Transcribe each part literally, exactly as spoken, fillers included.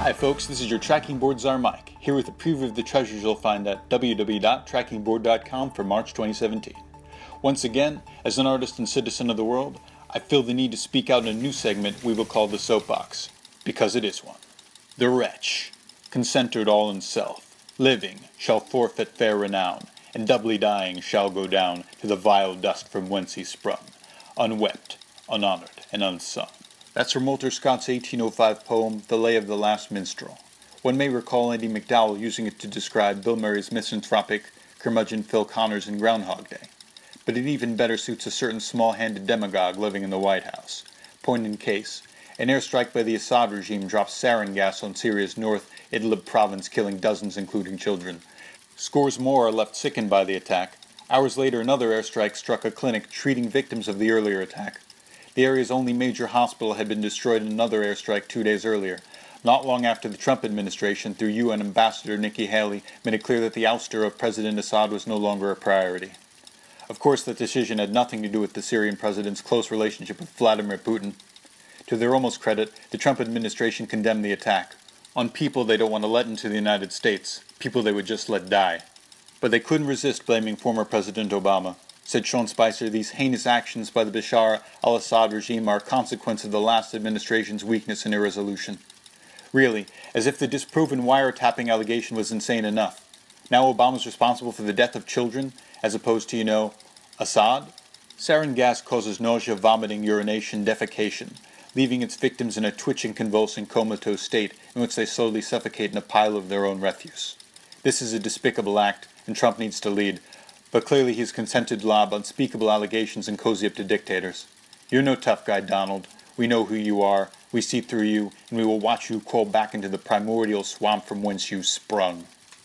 Hi folks, this is your Tracking Board Czar Mike, here with a preview of the treasures you'll find at w w w dot tracking board dot com for March twenty seventeen. Once again, as an artist and citizen of the world, I feel the need to speak out in a new segment we will call the Soapbox, because it is one. The wretch, concentred all in self, living, shall forfeit fair renown, and doubly dying shall go down to the vile dust from whence he sprung, unwept, unhonored, and unsung. That's from Walter Scott's eighteen oh five poem, The Lay of the Last Minstrel. One may recall Andy McDowell using it to describe Bill Murray's misanthropic curmudgeon Phil Connors in Groundhog Day. But it even better suits a certain small-handed demagogue living in the White House. Point in case, an airstrike by the Assad regime dropped sarin gas on Syria's North Idlib province, killing dozens, including children. Scores more are left sickened by the attack. Hours later, another airstrike struck a clinic treating victims of the earlier attack. The area's only major hospital had been destroyed in another airstrike two days earlier, not long after the Trump administration, through U N Ambassador Nikki Haley, made it clear that the ouster of President Assad was no longer a priority. Of course, that decision had nothing to do with the Syrian president's close relationship with Vladimir Putin. To their almost credit, the Trump administration condemned the attack on people they don't want to let into the United States, people they would just let die. But they couldn't resist blaming former President Obama. Said Sean Spicer, these heinous actions by the Bashar al-Assad regime are a consequence of the last administration's weakness and irresolution. Really, as if the disproven wiretapping allegation was insane enough. Now Obama's responsible for the death of children, as opposed to, you know, Assad? Sarin gas causes nausea, vomiting, urination, defecation, leaving its victims in a twitching, convulsing, comatose state in which they slowly suffocate in a pile of their own refuse. This is a despicable act, and Trump needs to lead. But clearly he's consented to lob unspeakable allegations and cozy up to dictators. You're no tough guy, Donald. We know who you are, we see through you, and we will watch you crawl back into the primordial swamp from whence you sprung.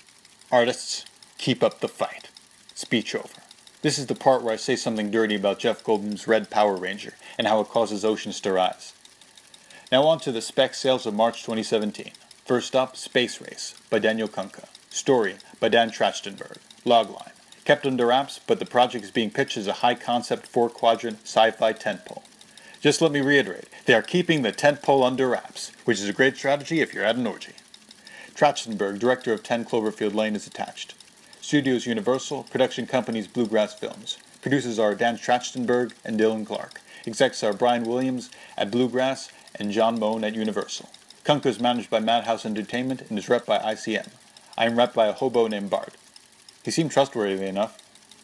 Artists, keep up the fight. Speech over. This is the part where I say something dirty about Jeff Goldblum's Red Power Ranger and how it causes oceans to rise. Now on to the spec sales of March twenty seventeen. First up, Space Race by Daniel Kunka. Story by Dan Trachtenberg. Logline. Kept under wraps, but the project is being pitched as a high-concept four-quadrant sci-fi tentpole. Just let me reiterate, they are keeping the tentpole under wraps, which is a great strategy if you're at an orgy. Trachtenberg, director of ten Cloverfield Lane, is attached. Studios Universal, production companies Bluegrass Films. Producers are Dan Trachtenberg and Dylan Clark. Execs are Brian Williams at Bluegrass and John Moan at Universal. Kunka is managed by Madhouse Entertainment and is rep by I C M. I am rep by a hobo named Bart. He seemed trustworthy enough.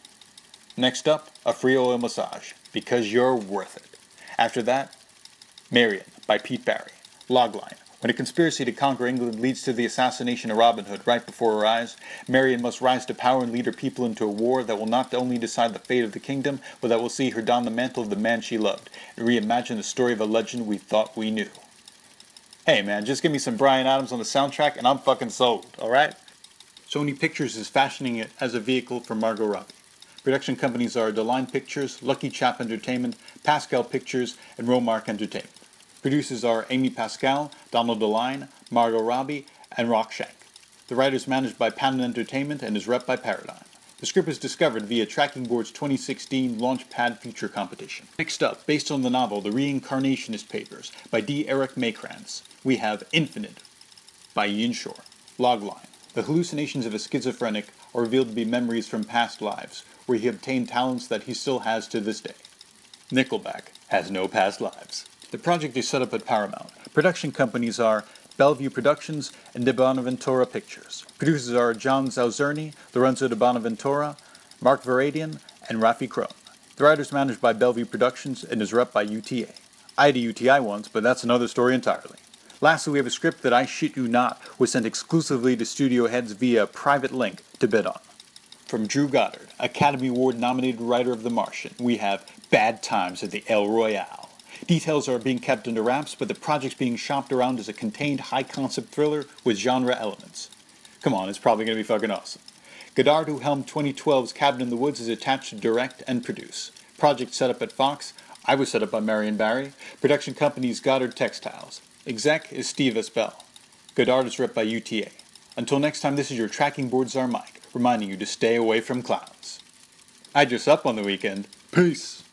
Next up, a free oil massage, because you're worth it. After that, Marion by Pete Barry. Logline. When a conspiracy to conquer England leads to the assassination of Robin Hood right before her eyes, Marion must rise to power and lead her people into a war that will not only decide the fate of the kingdom, but that will see her don the mantle of the man she loved, and reimagine the story of a legend we thought we knew. Hey man, just give me some Bryan Adams on the soundtrack and I'm fucking sold, alright? Sony Pictures is fashioning it as a vehicle for Margot Robbie. Production companies are Deline Pictures, Lucky Chap Entertainment, Pascal Pictures, and Romark Entertainment. Producers are Amy Pascal, Donald Deline, Margot Robbie, and Rock Shank. The writer is managed by Panon Entertainment and is rep by Paradigm. The script is discovered via Tracking Board's twenty sixteen Launchpad feature competition. Next up, based on the novel The Reincarnationist Papers by D. Eric Makrantz, we have Infinite by Ian Shore. Logline. The hallucinations of a schizophrenic are revealed to be memories from past lives, where he obtained talents that he still has to this day. Nickelback has no past lives. The project is set up at Paramount. Production companies are Bellevue Productions and De Bonaventura Pictures. Producers are John Zauzerni, Lorenzo De Bonaventura, Mark Varadian, and Rafi Crone. The writer is managed by Bellevue Productions and is rep by U T A. I had a U T I once, but that's another story entirely. Lastly, we have a script that, I shit you not, was sent exclusively to studio heads via a private link to bid on. From Drew Goddard, Academy Award-nominated writer of The Martian, we have Bad Times at the El Royale. Details are being kept under wraps, but the project's being shopped around as a contained, high-concept thriller with genre elements. Come on, it's probably going to be fucking awesome. Goddard, who helmed twenty twelve's Cabin in the Woods, is attached to direct and produce. Project set up at Fox. I was set up by Marion Barry. Production company's Goddard Textiles. Exec is Steve Espel. Goddard is rep by U T A. Until next time, this is your Tracking Board Czar Mike, reminding you to stay away from clowns. I dress up on the weekend. Peace.